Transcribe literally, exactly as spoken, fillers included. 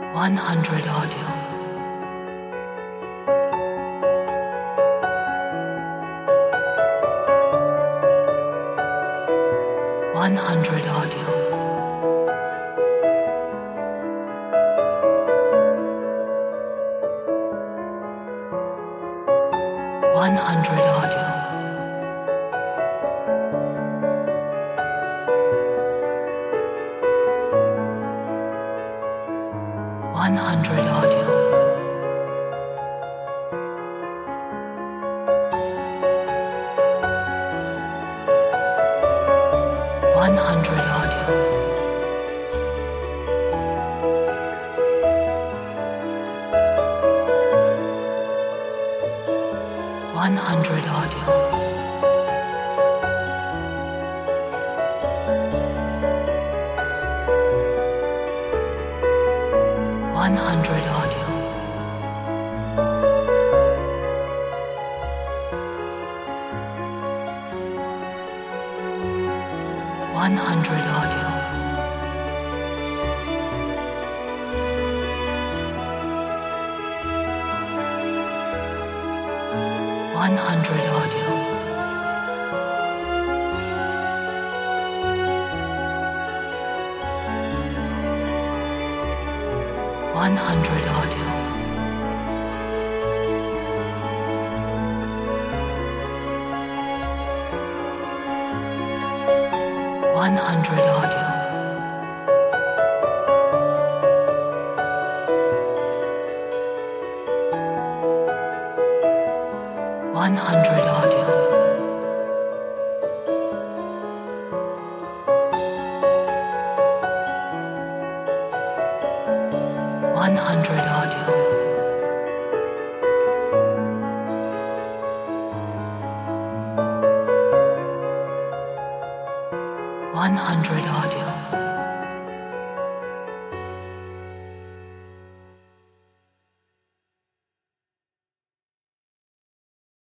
one hundred audio. one hundred audio. one hundred audio. one hundred audio. one hundred audio. one hundred audio. one hundred audio. one hundred audio. one hundred audio. one hundred audio. one hundred audio. one hundred audio. one hundred audio. one hundred audio.